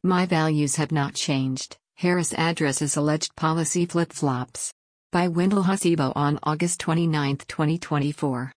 My values have not changed, Harris addresses alleged policy flip-flops. By Wendell Hasibo on August 29, 2024.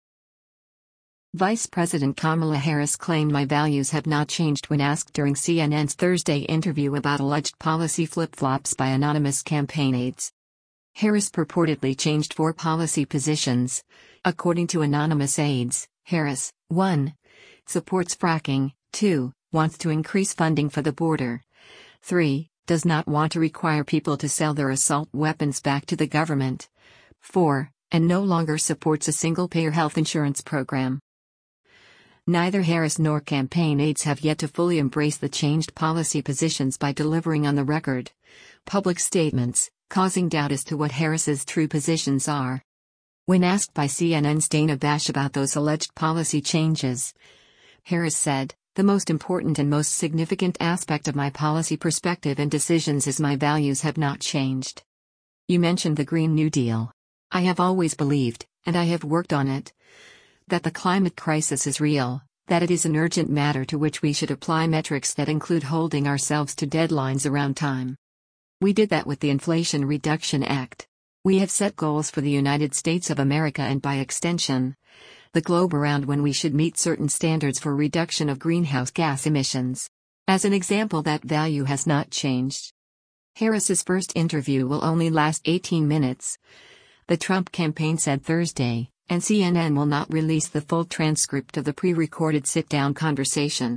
Vice President Kamala Harris claimed my values have not changed when asked during CNN's Thursday interview about alleged policy flip-flops by anonymous campaign aides. Harris purportedly changed 4 policy positions. According to anonymous aides, Harris, 1. supports fracking, 2. wants to increase funding for the border, 3. does not want to require people to sell their assault weapons back to the government, 4. and no longer supports a single-payer health insurance program. Neither Harris nor campaign aides have yet to fully embrace the changed policy positions by delivering on the record public statements, causing doubt as to what Harris's true positions are. When asked by CNN's Dana Bash about those alleged policy changes, Harris said, "The most important and most significant aspect of my policy perspective and decisions is my values have not changed. You mentioned the Green New Deal. I have always believed, and I have worked on it, that the climate crisis is real, that it is an urgent matter to which we should apply metrics that include holding ourselves to deadlines around time. We did that with the Inflation Reduction Act. We have set goals for the United States of America and by extension, the globe around when we should meet certain standards for reduction of greenhouse gas emissions. As an example, that value has not changed." Harris's first interview will only last 18 minutes, the Trump campaign said Thursday, and CNN will not release the full transcript of the pre-recorded sit-down conversation.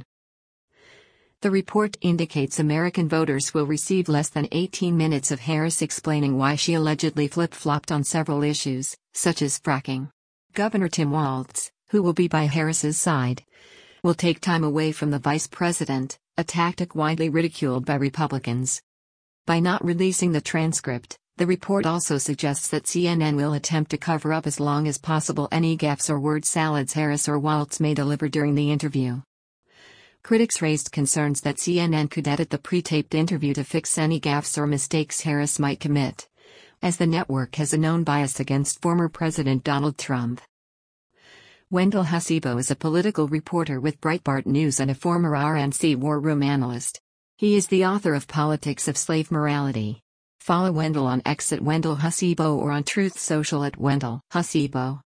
The report indicates American voters will receive less than 18 minutes of Harris explaining why she allegedly flip-flopped on several issues, such as fracking. Governor Tim Walz, who will be by Harris's side, will take time away from the vice president, a tactic widely ridiculed by Republicans. By not releasing the transcript, the report also suggests that CNN will attempt to cover up as long as possible any gaffes or word salads Harris or Walz may deliver during the interview. Critics raised concerns that CNN could edit the pre-taped interview to fix any gaffes or mistakes Harris might commit, as the network has a known bias against former President Donald Trump. Wendell Hasibo is a political reporter with Breitbart News and a former RNC war room analyst. He is the author of Politics of Slave Morality. Follow Wendell on X at Wendell Hasibo or on Truth Social at Wendell Hasibo.